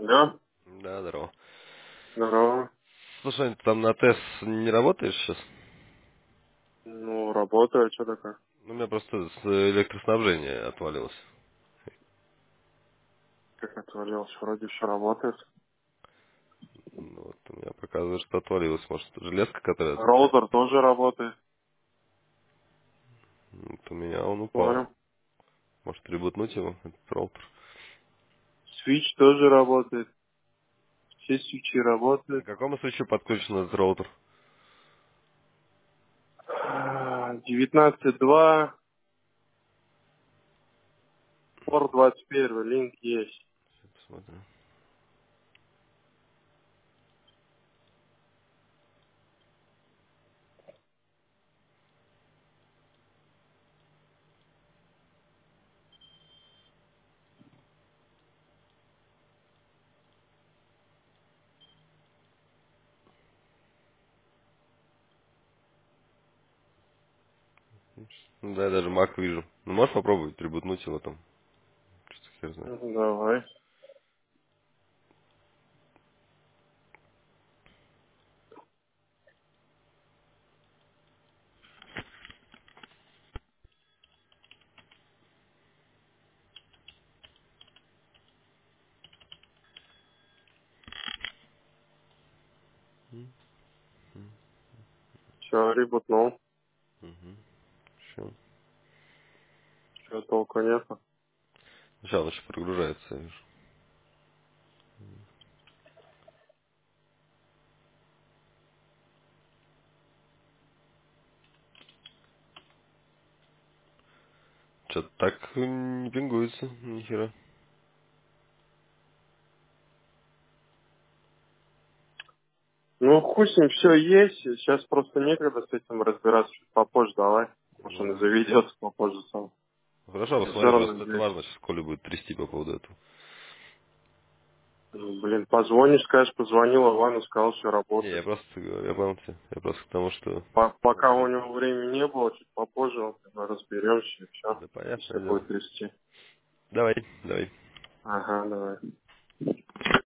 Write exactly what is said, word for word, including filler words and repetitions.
Да, Да, здорово. здорово. Слушай, ты там на ТЭС не работаешь сейчас? Ну, работаю, что такое? Ну, у меня просто с электроснабжения отвалилось. Как отвалилось, вроде все работает. Ну, вот у меня показывает, что отвалилось. Может, железка, которая отвечает? Роутер тоже работает. Вот у меня он упал. Понял. Может, ребутнуть его, этот роутер? Свич тоже работает. Все свечи К работают. какому свечу подключен этот роутер? А, девятнадцать два, порт двадцать один, линк есть. Посмотрим. Ну, да, я даже Mac вижу. Ну, можешь попробовать ребутнуть его там? Что-то хер знает. Ну, давай. Все, ребутнул. Угу. Все. Что толку нету. Сейчас лучше прогружается, я вижу. Что-то так не пингуется, нихера. Ну, хуй с ним, все есть. Сейчас просто некогда с этим разбираться. Чуть попозже давай. Может, он и Ну, заведется попозже сам. хорошо, Я все посмотри, равно просто это здесь. важно, сейчас Коля будет трясти по поводу этого. Ну, блин, позвонишь, скажешь, позвонил Ивану, сказал, все Не, я работает. просто говорю, я понял тебя. Я просто к тому, что... По- надо пока у же- него времени не было, чуть попозже мы разберемся и все. Да, понятное Если дело. будет трясти. Давай, давай. Ага, давай.